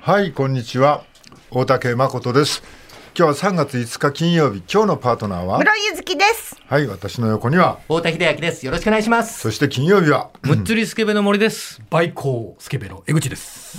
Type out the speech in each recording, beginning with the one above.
はい、こんにちは。大竹誠です。今日は3月5日金曜日。今日のパートナーは室井ゆずきです。 はい、私の横には太田秀明です。よろしくお願いします。 そして金曜日はむっつりスケベの森です。 バイコースケベの江口です。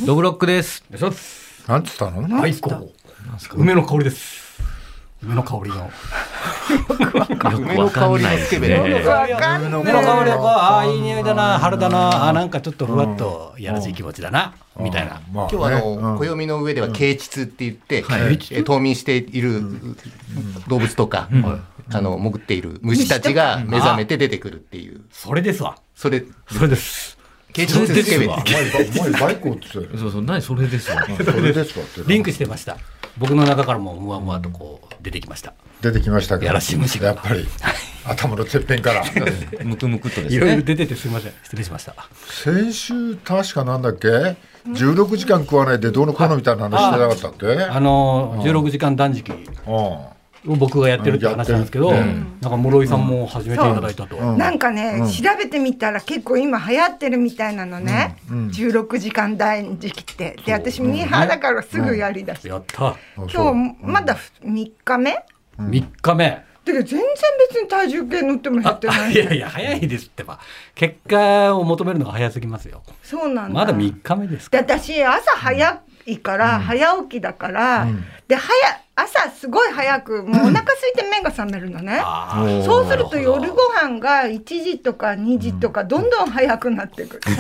ドブロックです。 なんつったの？ バイコー梅の香りです。梅の香りの梅の香りのスケベ梅の香りはいい匂いだな、春だな、なんかちょっとふわっとやらしい気持ちだな、みたいな。 今日は暦の上では啓蟄って言って、冬眠している動物とか、潜っている虫たちが目覚めて出てくるっていう。 それですわ。 それです。 啓蟄スケベ。 前バイコーって言ってたよ。 そう、何それですわ。 それですかって。 リンクしてました。僕の中からもむわむわとこう出てきました。 出てきましたけど。 やらしい虫がやっぱり頭のてっぺんからむくむくっとですね。 いろいろ出ててすみません。失礼しました。 先週確かなんだっけ？16時間食わないでどうのこうのみたいな話してなかったっけ ？16時間断食を僕がやってるって話なんですけど、なんか室井さんも始めていただいたと。 なんかね、調べてみたら結構今流行ってるみたいなのね。16時間断食って。で、私ミーハーだからすぐやりだした。 やった。 今日まだ3日目 ？3日目。 だけど全然別に体重計乗っても減ってない。 いやいや早いですってば。結果を求めるのが早すぎますよ。 そうなんだ。 まだ3日目ですか。 で、私朝早いから早起きだから、で朝すごい早くもうお腹空いて目が覚めるのね。そうすると夜ご飯が1時とか2時とかどんどん早くなってくる。 お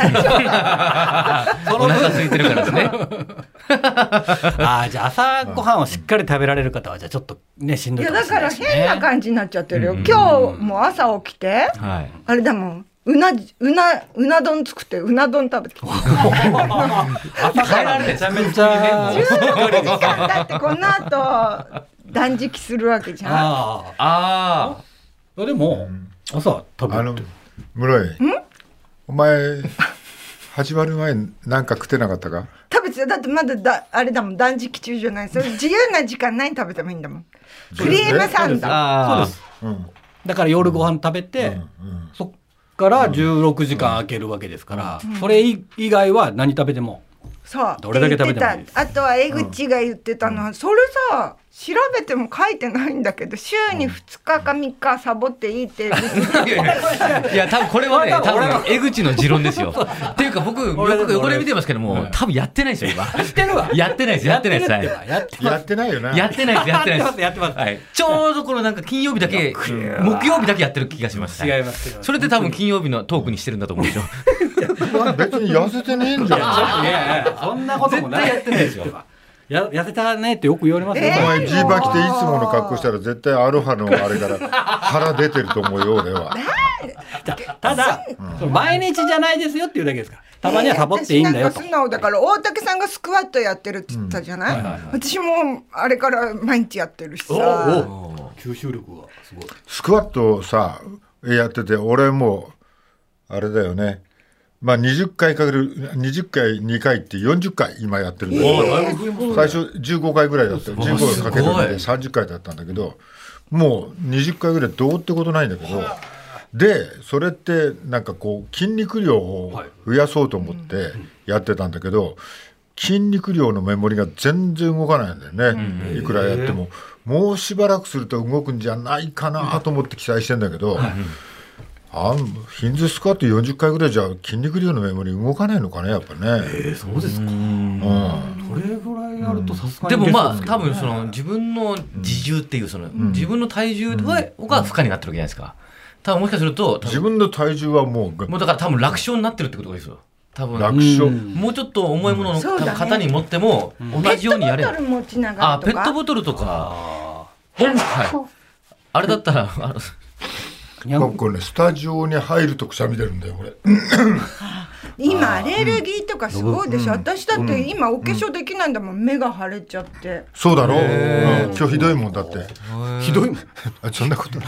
腹空いてるからですね。 じゃあ朝ご飯をしっかり食べられる方はじゃあちょっとねしんどいかもしれないですね。 いやだから変な感じになっちゃってるよ。今日も朝起きて、あれだもん。うな丼作ってうな丼食べてきた。 朝からめちゃめちゃ 16時間だってこの後断食するわけじゃん。 でも朝食べるって室井お前始まる前なんか食ってなかったか？ 食べてだってまだあれだもん断食中じゃない。それ自由な時間何食べてもいいんだもん。クリームサンド。 そうです。だから夜ご飯食べてそっから16時間空けるわけですから、それ以外は何食べてもどれだけ食べてもいいです。 あとは江口が言ってたのは、それさ調べても書いてないんだけど週に2日か3日サボっていいっていや多分これはね多分江口の持論ですよ。っていうか僕よく汚れ見てますけども多分やってないですよ今。やってないです。 やってないよな。 やってないです。 やってます。 ちょうどこのなんか金曜日だけ木曜日だけやってる気がします。 違います。 それで多分金曜日のトークにしてるんだと思うんですよ。 別に痩せてねえんじゃん。 いやそんなこともない。 絶対やってないですよ。 痩せたねってよく言われますよ。 お前ジーバー着ていつもの格好したら絶対アロハのあれから腹出てると思うよ俺は。 ただ毎日じゃないですよっていうだけですから。たまにはサボっていいんだよと。 素直だから大竹さんがスクワットやってるって言ったじゃない。私もあれから毎日やってるしさ。 吸収力がすごい。 スクワットさやってて俺もあれだよね。まあ20回かける20回2回って40回今やってるんだけど、最初15回ぐらいだった15回かけるんで30回だったんだけど、もう20回ぐらいどうってことないんだけど、でそれってなんかこう筋肉量を増やそうと思ってやってたんだけど、筋肉量のメモリが全然動かないんだよね。いくらやってももうしばらくすると動くんじゃないかなと思って期待してんだけど、ヒンズスクワット40回ぐらいじゃ筋肉量のメモリ動かないのかねやっぱね。 そうですか。それぐらいやるとさすがに。 でもまあ多分その自分の自重っていうその自分の体重が負荷になってるわけじゃないですか。多分もしかすると自分の体重はもうだから多分楽勝になってるってことですよ。多分楽勝。 もうちょっと重いものの型に持っても同じようにやれる。 ペットボトル持ちながらとか。 ペットボトルとか。あれだったらこれね、スタジオに入るとくしゃみ出るんだよこれ。 今アレルギーとかすごいでしょ。私だって今お化粧できないんだもん。目が腫れちゃって。 そうだろう。今日ひどいもんだって。 ひどいもん。 そんなことない。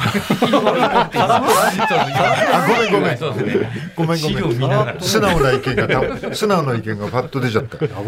ごめん。素直な意見がパッと出ちゃった。 危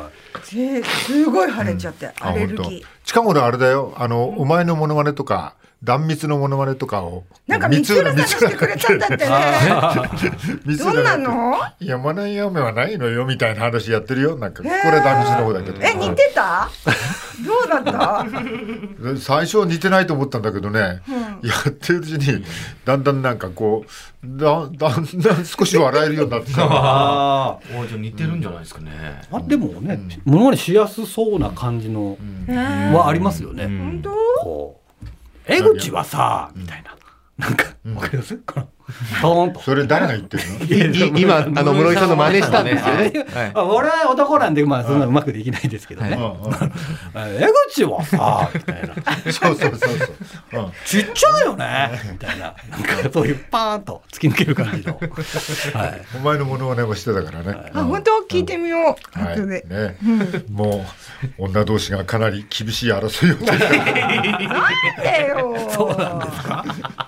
ない。 すごい腫れちゃって、アレルギー。 近頃あれだよ。お前のモノマネとか断蜜のモノマネとかをなんか三浦さんがしてくれたんだってねどんなの？ やまない雨はないのよみたいな話やってるよ。なんかこれ断蜜の方だけど、 似てた？どうだった最初は似てないと思ったんだけどね、やってるうちにだんだんなんかこうだんだん少し笑えるようになってた。 じゃ似てるんじゃないですかね。 でもね、モノマネしやすそうな感じのはありますよね。 本当？ 江口はさみたいな、なんかわかります？トーンと。 それ誰が言ってるの？今室井さんの真似したんですよね。 俺は男なんでそんなうまくできないですけどね。江口はさみたいな。 そうちっちゃいよねみたいな、なんかそういうパーンと突き抜ける感じの。 お前のモノマネもしてたからね。 本当聞いてみよう。後で。 もう女同士がかなり厳しい争いを。 なんでよ。 そうなんですか。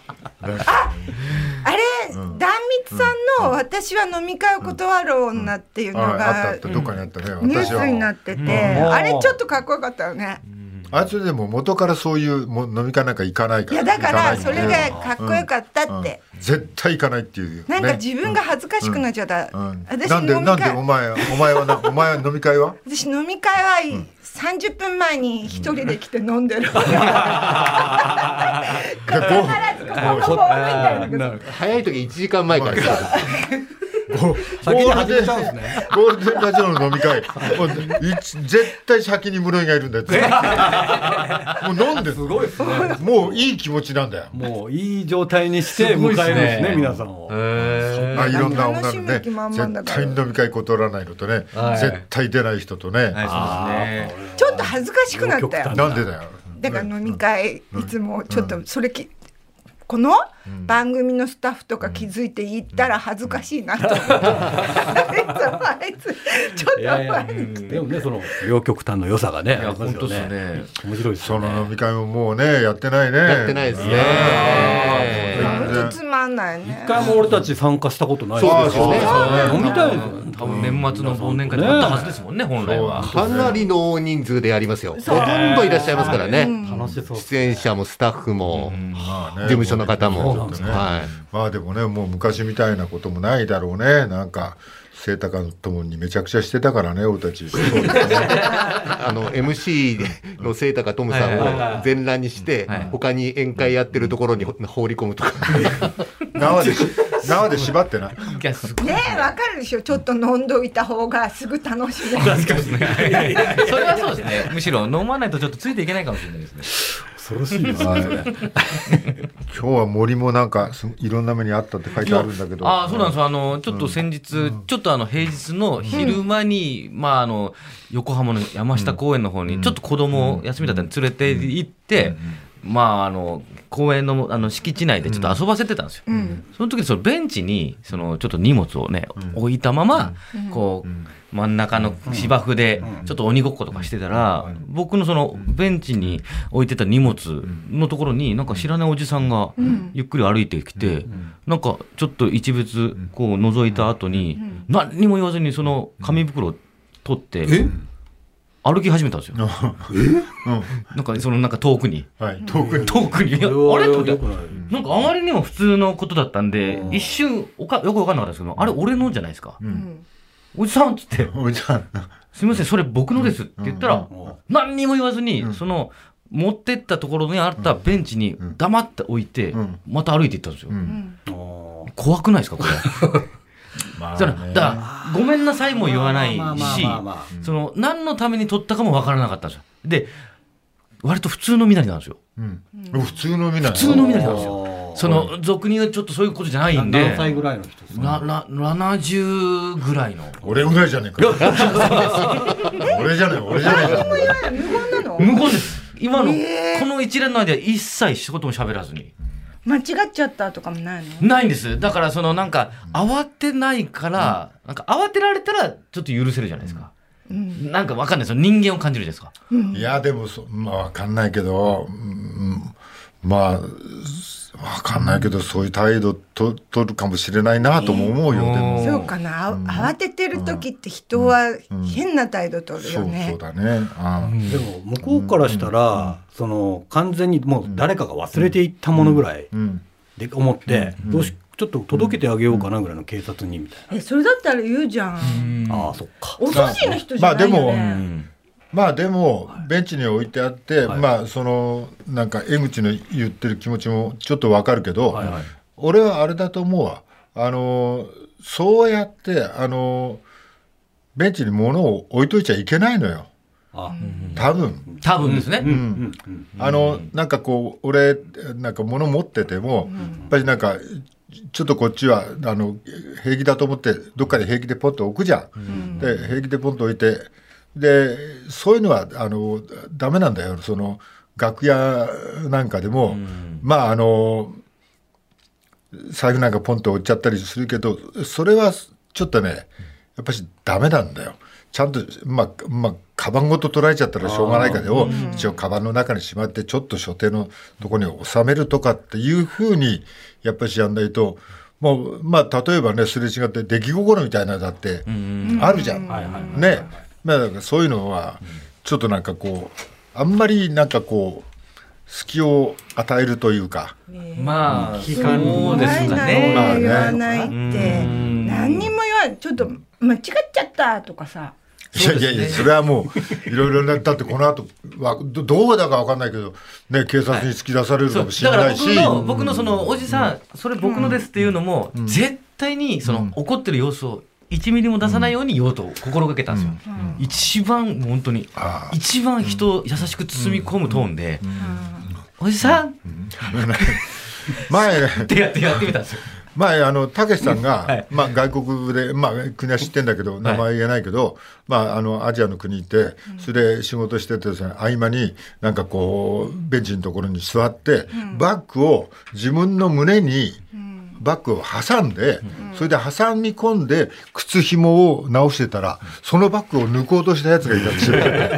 あれ、壇蜜さんの私は飲み会を断る女っていうのがどっかにあったね。 ニュースになってて、あれちょっとかっこよかったよね。 あいつでも元からそういう飲み会なんか行かないから。 いやだからそれがかっこよかったって。 絶対行かないっていう。 なんか自分が恥ずかしくなっちゃった。 なんでお前は飲み会は？ 私飲み会は30分前に一人で来て飲んでる。必ず早い時1時間前から。 先に始めちゃうんですね。 ゴールデンラジオの飲み会、絶対先に室井がいるんだよ。もう飲んで、 すごいですね。 もういい気持ちなんだよ。 もういい状態にして迎えるんですね、皆さんを。 いろんな女のね、絶対飲み会断らないのとね、絶対出ない人とね。 ちょっと恥ずかしくなったよ。 なんでだよ。 だから飲み会いつもちょっとそれこの番組のスタッフとか気づいて言ったら恥ずかしいなと思って、あいつちょっと前にでもね、その両極端の良さがね、 本当ですね。 面白いですその飲み会ももうねやってないね。 やってないですね。 本当つまんないね。 一回も俺たち参加したことないですよね。飲みたいですよ。 多分年末の忘年会だったはずですもんね、本来は。 かなりの大人数でやりますよ。ほとんどいらっしゃいますからね。 楽しそう。 出演者もスタッフも事務所の方も。 まあでもね、もう昔みたいなこともないだろうね。なんか清高ともにめちゃくちゃしてたからね、俺たち。 MC の清高トムさんを全裸にして他に宴会やってるところに放り込むとか。 縄で縛ってな。ねえ、わかるでしょ。ちょっと飲んどいた方がすぐ楽しめる。 確かにね。それはそうですね。むしろ飲まないとちょっとついていけないかもしれないですね。 恐ろしいですね。 今日は森もなんかいろんな目にあったって書いてあるんだけど。 そうなんですよ。ちょっと先日、ちょっと平日の昼間に、横浜の山下公園の方にちょっと子供休みだったんで連れて行って、公園の敷地内でちょっと遊ばせてたんですよ。その時にそのベンチにちょっと荷物をね置いたままこう真ん中の芝生でちょっと鬼ごっことかしてたら、僕のそのベンチに置いてた荷物のところになんか知らないおじさんがゆっくり歩いてきて、なんかちょっと一別こう覗いた後に何にも言わずにその紙袋を取って歩き始めたんですよ。なんかなんか遠くに、遠くに、あれと思って、なんかあまりにも普通のことだったんで、一瞬よく分かんなかったんですけど、あれ俺のじゃないですか。おじさんっつって、すみませんそれ僕のですって言ったら、何にも言わずにその持ってったところにあったベンチに黙って置いて、また歩いていったんですよ。怖くないですかこれ。だからごめんなさいも言わないし、何のために取ったかも分からなかったんですよ。で割と普通の身なりなんですよ。 普通の身なりなんですよ。俗に言うちょっとそういうことじゃないんで。 何歳ぐらいの人ですか ？70ぐらいの。 俺ぐらいじゃねえか。俺じゃねえか。 何も言わない。無言なの？ 無言です。今のこの一連の間一切一言も喋らずに。 間違っちゃったとかもないの？ ないんです。だからなんか慌てないから、なんか慌てられたらちょっと許せるじゃないですか。なんかわかんないですよ。人間を感じるじゃないですか。 いやでもわかんないけど、まあ分かんないけどそういう態度取るかもしれないなとも思うよ、でもそうかな、慌ててる時って人は変な態度取るよね。 そうだね。 でも向こうからしたら、その完全にもう誰かが忘れていったものぐらいで思って、ちょっと届けてあげようかなぐらいの警察にみたいな。 それだったら言うじゃん。 ああ、そっか。 お寿司の人じゃないよね。 でもベンチに置いてあって、そのなんか江口の言ってる気持ちもちょっとわかるけど、俺はあれだと思うわ。そうやってベンチに物を置いといちゃいけないのよ。多分ですね。 なんかこう俺なんか物持ってても、やっぱりなんかちょっとこっちは平気だと思ってどっかで平気でポッと置くじゃん。で平気でポッと置いて。でそういうのはダメなんだよ。その楽屋なんかでも、財布なんかポンと置いちゃったりするけど、それはちょっとねやっぱりダメなんだよ。ちゃんとカバンごと取られちゃったらしょうがないからよ、一応カバンの中にしまってちょっと所定のとこに収めるとかっていうふうにやっぱりやんないと、もう例えばねすれ違って出来心みたいなのだってあるじゃんね。だからそういうのはちょっとなんかこうあんまりなんかこう隙を与えるというか、 そうですかね。 言わないって何にも言わない。ちょっと間違っちゃったとかさ。 いやそれはもういろいろなだってこの後はどうだか分かんないけどね、警察に突き出されるかもしれないし、 だから僕のそのおじさんそれ僕のですっていうのも絶対にその怒ってる様子を1ミリも出さないように言おうと心がけたんですよ。一番本当に一番人を優しく包み込むトーンで、おじさん前ってやってみたんですよ。 前たけしさんが、外国で、国は知ってんだけど名前言えないけど、アジアの国行ってそれで仕事しててですね、合間になんかこうベンチのところに座って、バッグを自分の胸にバッグを挟んで、それで挟み込んで靴紐を直してたらそのバッグを抜こうとしたやつがいたんですよ。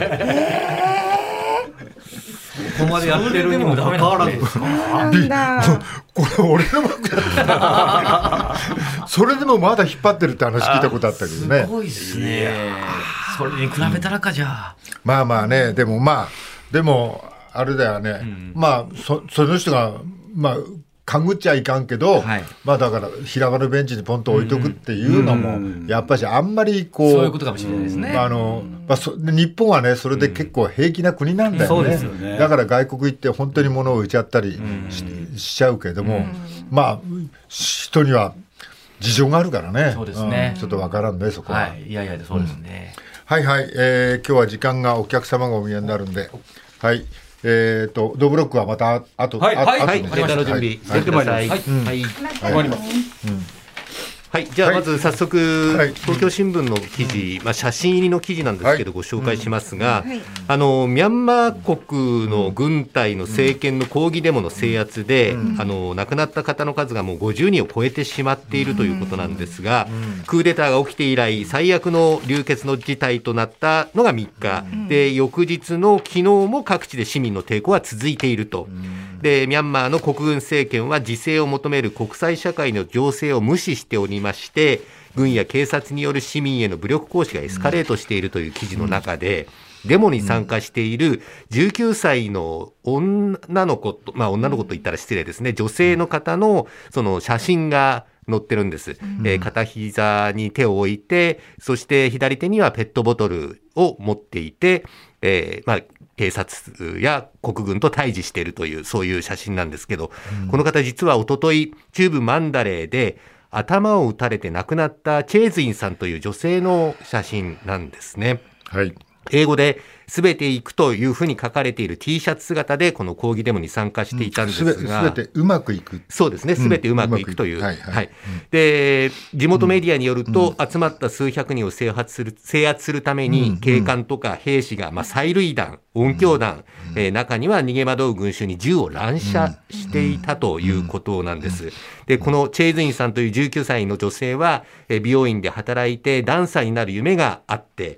ここまでやってるにもかかわらずですか。 これ俺のバッグだったそれでもまだ引っ張ってるって話聞いたことあったけどね。 すごいですね。それに比べたらかじゃね、でもあれだよね、その人が勘ぐっちゃいかんけど、だから平場のベンチにポンと置いとくっていうのも、やっぱりあんまりこうそういうことかもしれないですね。 日本はねそれで結構平気な国なんだよね。だから外国行って本当に物を置いちゃったり しちゃうけども、人には事情があるからね。 そうですね。 ちょっとわからんねそこは。 いやそうですね。 今日は時間がお客様がお見えになるんで、ドブロックはまた後ネタの準備してください。終わります。じゃあまず早速、東京新聞の記事、写真入りの記事なんですけどご紹介しますが、ミャンマー国の軍隊の政権の抗議デモの制圧で、亡くなった方の数がもう50人を超えてしまっているということなんですが、クーデターが起きて以来最悪の流血の事態となったのが3日で、翌日の昨日も各地で市民の抵抗は続いていると。でミャンマーの国軍政権は自制を求める国際社会の情勢を無視しておりまして、軍や警察による市民への武力行使がエスカレートしているという記事の中で、デモに参加している19歳の女の子と、女の子と言ったら失礼ですね、女性の方のその写真が載ってるんです。片膝に手を置いて、そして左手にはペットボトルを持っていて、警察や国軍と対峙しているというそういう写真なんですけど、この方実はおととい中部マンダレーで頭を撃たれて亡くなったチェーズインさんという女性の写真なんですね。英語で全て行くというふうに書かれている T シャツ姿でこの抗議デモに参加していたんですが、 全てうまくいく。 そうですね、全てうまくいくという。で地元メディアによると、集まった数百人を制圧するために警官とか兵士が、催涙弾、音響弾、中には逃げ惑う群衆に銃を乱射していたということなんです。でこのチェーズインさんという19歳の女性は美容院で働いてダンサーになる夢があって、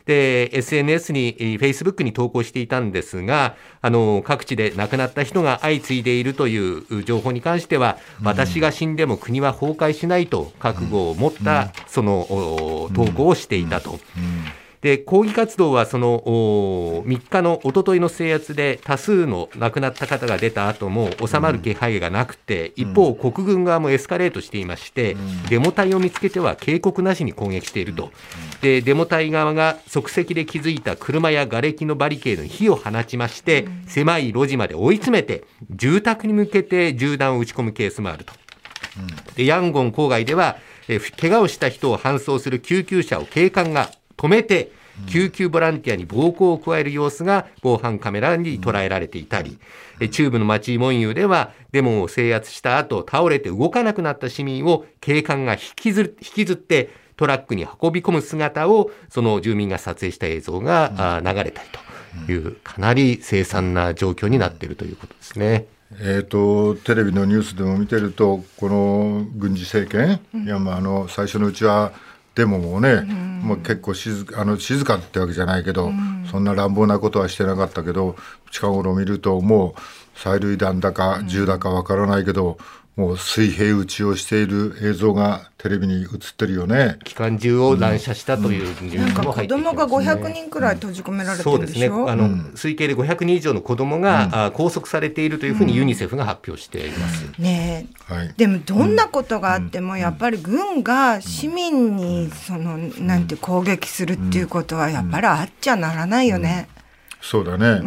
で SNS に、Facebook に投稿していたんですが、各地で亡くなった人が相次いでいるという情報に関しては、私が死んでも国は崩壊しないと覚悟を持ったその投稿をしていたと。で抗議活動はその3日の一昨日の制圧で多数の亡くなった方が出た後も収まる気配がなくて、一方国軍側もエスカレートしていまして、デモ隊を見つけては警告なしに攻撃していると。でデモ隊側が即席で築いた車や瓦礫のバリケードに火を放ちまして、狭い路地まで追い詰めて住宅に向けて銃弾を撃ち込むケースもあると。でヤンゴン郊外では怪我をした人を搬送する救急車を警官が止めて救急ボランティアに暴行を加える様子が防犯カメラに捉えられていたり、中部の町モンユーではデモを制圧した後倒れて動かなくなった市民を警官が引きずってトラックに運び込む姿をその住民が撮影した映像が流れたりという、かなり凄惨な状況になっているということですね。 テレビのニュースでも見てると、この軍事政権、最初のうちはデモもね、もう結構静かってわけじゃないけど、そんな乱暴なことはしてなかったけど、近頃見るともう催涙弾だか銃だかわからないけど、もう水平撃ちをしている映像がテレビに映ってるよね。 機関銃を乱射したというニュースも入ってきてますね。 なんか子供が500人くらい閉じ込められてるんでしょ。 そうですね、推計で500人以上の子供が、拘束されているというふうにユニセフが発表しています、 ねえ、でもどんなことがあってもやっぱり軍が市民になんて攻撃するっていうことはやっぱりあっちゃならないよね。 そうだね、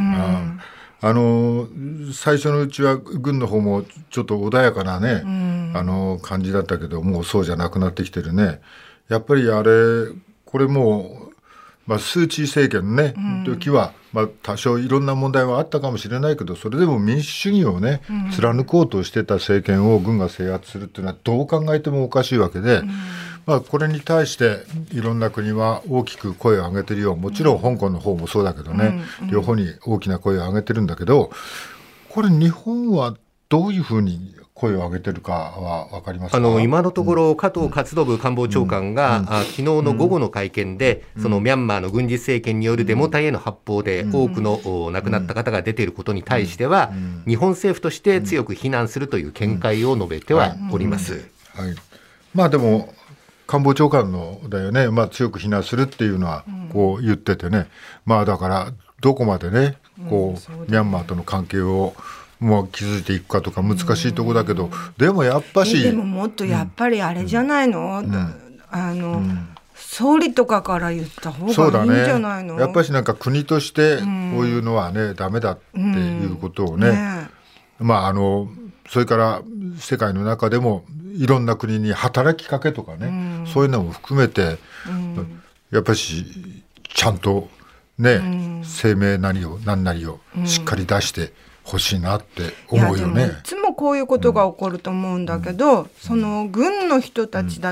最初のうちは軍の方もちょっと穏やかなね、感じだったけど、もうそうじゃなくなってきてるね。やっぱりこれもう、スー・チー政権のね、時は、多少いろんな問題はあったかもしれないけど、それでも民主主義をね、貫こうとしてた政権を軍が制圧するっていうのはどう考えてもおかしいわけで、これに対していろんな国は大きく声を上げてるよ。もちろん香港の方もそうだけどね、両方に大きな声を上げてるんだけど、これ日本はどういうふうに声を上げてるかは分かりますか。 今のところ加藤勝信官房長官が、昨日の午後の会見で、そのミャンマーの軍事政権によるデモ隊への発砲で多くの亡くなった方が出ていることに対しては、日本政府として強く非難するという見解を述べてはおります。 でも官房長官のだよね、強く非難するっていうのはこう言っててね、だからどこまでね、ミャンマーとの関係をもう築いていくかとか難しいところだけど、でもやっぱしでももっとやっぱりあれじゃないの、総理とかから言った方がいいんじゃないの。 やっぱしなんか国としてこういうのはね、ダメだっていうことをね、それから世界の中でもいろんな国に働きかけとかね、そういうのも含めて、やっぱしちゃんとね、声明何なりをしっかり出してほしいなって思うよね。 いつもこういうことが起こると思うんだけど、その軍の人たちだって、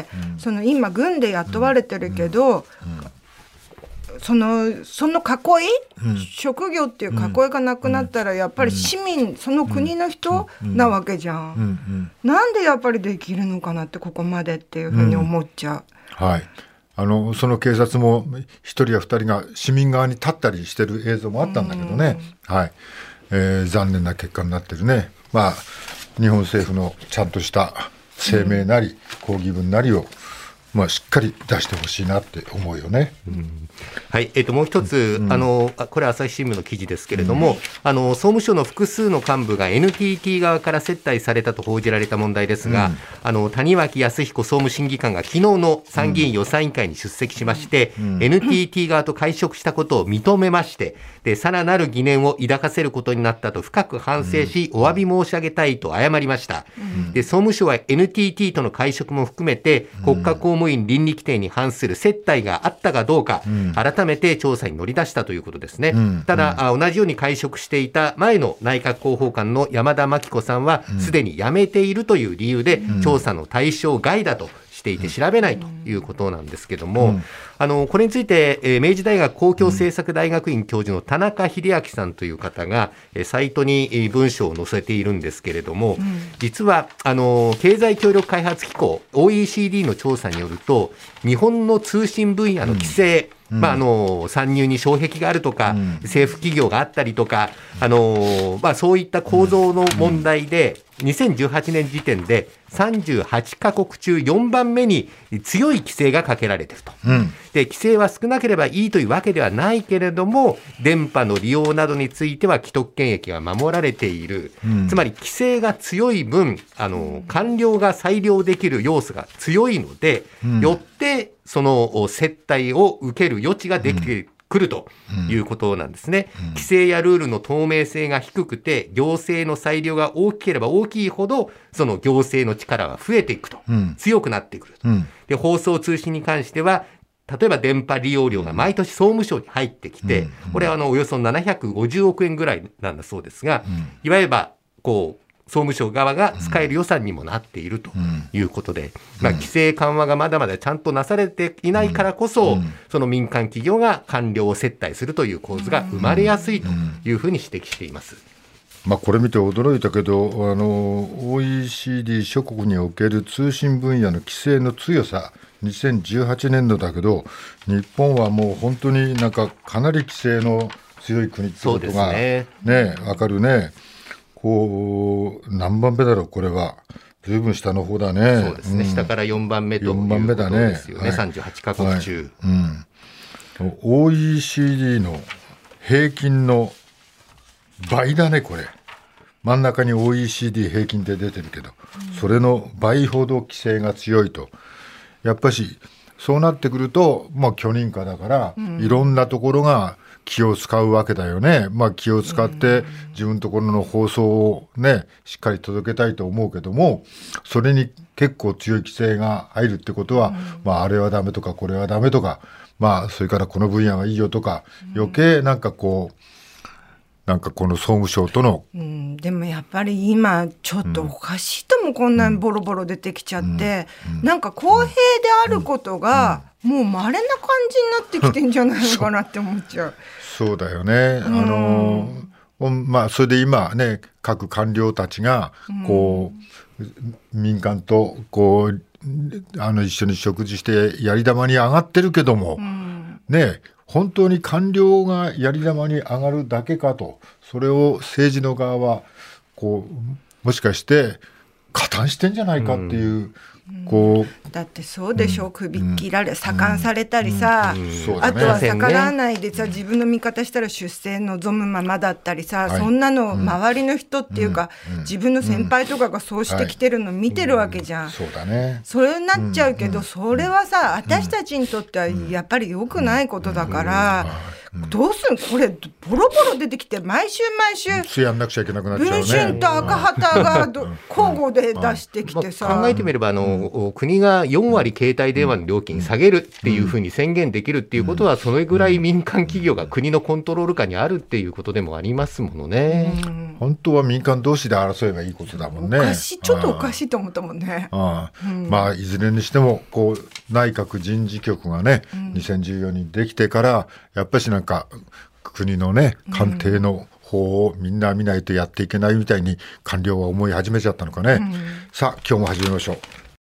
今軍で雇われてるけど、その囲い、職業っていう囲いがなくなったらやっぱり市民、その国の人なわけじゃん、なんでやっぱりできるのかなって、ここまでっていうふうに思っちゃう、 その警察も1人や2人が市民側に立ったりしてる映像もあったんだけどね、残念な結果になってるね。日本政府のちゃんとした声明なり抗議文なりをしっかり出してほしいなって思うよね。 もう一つ、これ朝日新聞の記事ですけれども、総務省の複数の幹部が NTT 側から接待されたと報じられた問題ですが、谷脇康彦総務審議官が昨日の参議院予算委員会に出席しまして、NTT 側と会食したことを認めまして、さらなる疑念を抱かせることになったと深く反省し、お詫び申し上げたいと謝りました。総務省は NTT との会食も含めて国家公務員倫理規定に反する接待があったかどうか、改めて調査に乗り出したということですね。ただ、同じように会食していた前の内閣広報官の山田真紀子さんはすでに辞めているという理由で調査の対象外だとしていて調べないということなんですけども、これについて明治大学公共政策大学院教授の田中秀明さんという方がサイトに文章を載せているんですけれども、実は経済協力開発機構 OECD の調査によると、日本の通信分野の規制、 参入に障壁があるとか、政府企業があったりとか、そういった構造の問題で、2018年時点で38カ国中4番目に強い規制がかけられていると、で規制は少なければいいというわけではないけれども、電波の利用などについては既得権益が守られている、つまり規制が強い分官僚が裁量できる要素が強いので、よってその接待を受ける余地ができてくるということなんですね。規制やルールの透明性が低くて、行政の裁量が大きければ大きいほど、その行政の力が増えていくと、強くなってくると。で、放送通信に関しては、例えば電波利用料が毎年総務省に入ってきて、これはおよそ750億円ぐらいなんだそうですが、いわゆる総務省側が使える予算にもなっているということで、規制緩和がまだまだちゃんとなされていないからこそ、その民間企業が官僚を接待するという構図が生まれやすいというふうに指摘しています。 これ見て驚いたけど、OECD 諸国における通信分野の規制の強さ、2018年度だけど、日本はもう本当にかなり規制の強い国ってことがね、分かるね。何番目だろう、これは。ずいぶん下の方だね。 そうですね、下から4番目ということですよね、38カ国中。 OECD の平均の倍だね、これ。真ん中に OECD 平均って出てるけど、それの倍ほど規制が強いと。やっぱし、そうなってくると、許認可だから、いろんなところが、気を使うわけだよね。気を使って自分のところの放送をね、しっかり届けたいと思うけども、それに結構強い規制が入るってことは、あれはダメとかこれはダメとか、それからこの分野はいいよとか、余計この総務省との、 でもやっぱり今ちょっとおかしいとも、こんなにボロボロ出てきちゃって、公平であることが、もう稀な感じになってきてんじゃないのかなって思っちゃう。 そうだよね。それで今ね、各官僚たちが民間と一緒に食事してやり玉に上がってるけども、本当に官僚がやり玉に上がるだけかと、それを政治の側はもしかして加担してんじゃないかっていう、 だってそうでしょ、首切られ左官されたりさ、あとは逆らわないでさ、自分の味方したら出世望むままだったりさ、そんなの周りの人っていうか、自分の先輩とかがそうしてきてるの見てるわけじゃん。それになっちゃうけど、それはさ、私たちにとってはやっぱり良くないことだから、どうするこれボロボロ出てきて、毎週やんなくちゃいけなくなっちゃうね。 文春と赤旗が交互で出してきてさ、 考えてみれば国が4割携帯電話の料金下げるっていうふうに宣言できるっていうことは、それぐらい民間企業が国のコントロール下にあるっていうことでもありますものね。 本当は民間同士で争えばいいことだもんね。 ちょっとおかしいと思ったもんね。 いずれにしても内閣人事局がね、2014年にできてからやっぱし国のね、官邸の方をみんな見ないとやっていけないみたいに官僚は思い始めちゃったのかね。さあ今日も始めましょう。